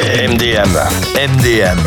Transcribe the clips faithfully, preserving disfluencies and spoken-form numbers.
M D M, M D M,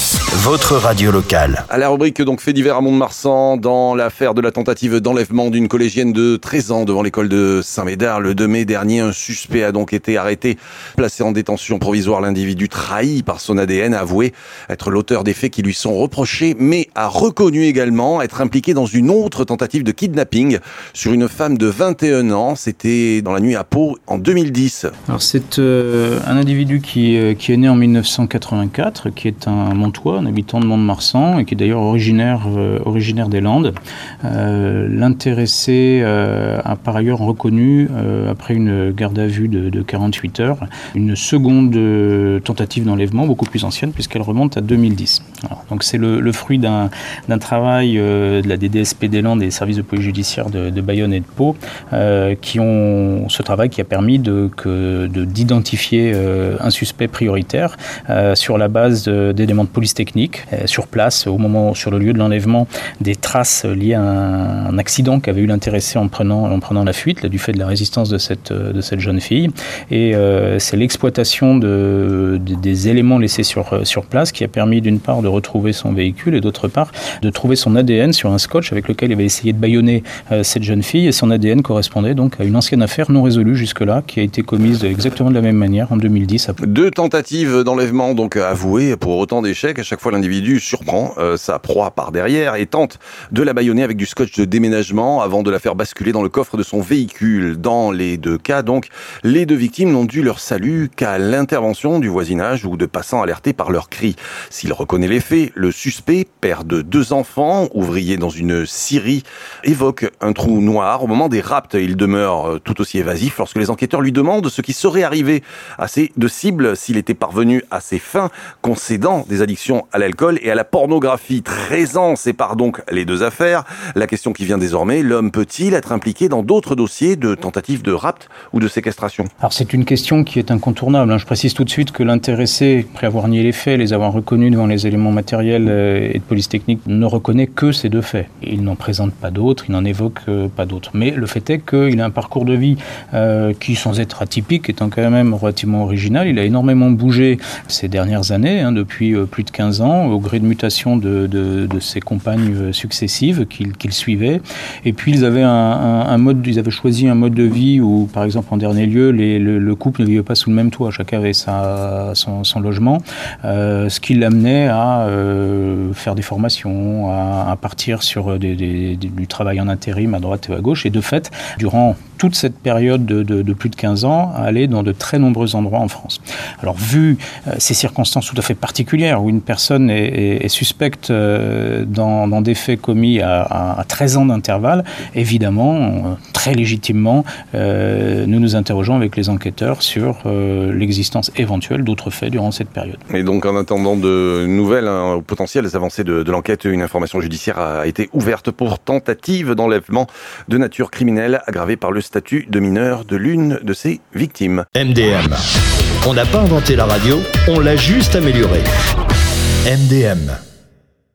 votre radio locale. À la rubrique donc fait divers à Mont-de-Marsan, dans l'affaire de la tentative d'enlèvement d'une collégienne de treize ans devant l'école de Saint-Médard, le deux mai dernier, un suspect a donc été arrêté, placé en détention provisoire. L'individu trahi par son A D N a avoué être l'auteur des faits qui lui sont reprochés, mais a reconnu également être impliqué dans une autre tentative de kidnapping sur une femme de vingt et un ans. C'était dans la nuit à Pau en deux mille dix. Alors c'est euh, un individu qui, euh, qui est né en mille neuf cent quatre-vingt-quatre, qui est un Montois, un habitant de Mont-de-Marsan et qui est d'ailleurs originaire, euh, originaire des Landes. Euh, l'intéressé euh, a par ailleurs reconnu, euh, après une garde à vue de, de quarante-huit heures, une seconde euh, tentative d'enlèvement, beaucoup plus ancienne, puisqu'elle remonte à deux mille dix. Alors, donc c'est le, le fruit d'un, d'un travail euh, de la D D S P des Landes et des services de police judiciaire de, de Bayonne et de Pau, euh, qui ont ce travail qui a permis de, que, de, d'identifier euh, un suspect prioritaire euh, sur la base de, d'éléments de police technique. Euh, sur place, au moment, sur le lieu de l'enlèvement, des traces liées à un, un accident qu'avait eu l'intéressé en prenant, en prenant la fuite, là, du fait de la résistance de cette, de cette jeune fille. Et euh, c'est l'exploitation de, de, des éléments laissés sur, sur place qui a permis d'une part de retrouver son véhicule et d'autre part de trouver son A D N sur un scotch avec lequel il avait essayé de bâillonner euh, cette jeune fille. Et son A D N correspondait donc à une ancienne affaire non résolue jusque-là qui a été commise exactement de la même manière en deux mille dix. Deux tentatives d'enlèvement donc avouées pour autant d'échecs. À chaque fois, l'individu surprend euh, sa proie par derrière et tente de la bâillonner avec du scotch de déménagement avant de la faire basculer dans le coffre de son véhicule. Dans les deux cas, donc, les deux victimes n'ont dû leur salut qu'à l'intervention du voisinage ou de passants alertés par leurs cris. S'il reconnaît les faits, le suspect, père de deux enfants, ouvrier dans une scierie, évoque un trou noir. Au moment des rapts, il demeure tout aussi évasif lorsque les enquêteurs lui demandent ce qui serait arrivé à ses deux cibles s'il était parvenu à ses fins, concédant des addictions à l'alcool et à la pornographie. treize ans séparent donc les deux affaires. La question qui vient désormais, l'homme peut-il être impliqué dans d'autres dossiers de tentatives de rapt ou de séquestration ? Alors c'est une question qui est incontournable. Je précise tout de suite que l'intéressé, après avoir nié les faits, les avoir reconnus devant les éléments matériels et de police technique, ne reconnaît que ces deux faits. Il n'en présente pas d'autres, il n'en évoque pas d'autres. Mais le fait est qu'il a un parcours de vie euh, qui, sans être atypique, étant quand même relativement original. Il a énormément bougé ces dernières années, hein, depuis euh, plus de quinze ans, au gré de mutation de, de, de ses compagnes successives qu'il, qu'il suivait. Et puis ils avaient un, un, un mode, ils avaient choisi un mode de vie où, par exemple, en dernier lieu, les, le, le couple ne vivait pas sous le même toit. Chacun avait sa, son, son logement, euh, ce qui l'amenait à euh, faire des formations, à, à partir sur des, des, des, du travail en intérim à droite et à gauche. Et de fait, durant toute cette période de, de, de plus de quinze ans, à aller dans de très nombreux endroits en France. Alors, vu euh, ces circonstances tout à fait particulières, où une personne est, est, est suspecte euh, dans, dans des faits commis à, à, à treize ans d'intervalle, évidemment, euh, très légitimement, euh, nous nous interrogeons avec les enquêteurs sur euh, l'existence éventuelle d'autres faits durant cette période. Et donc, en attendant de nouvelles hein, potentielles avancées de, de l'enquête, une information judiciaire a été ouverte pour tentative d'enlèvement de nature criminelle aggravée par le statut de mineur de l'une de ses victimes. M D M. On n'a pas inventé la radio, on l'a juste améliorée. M D M.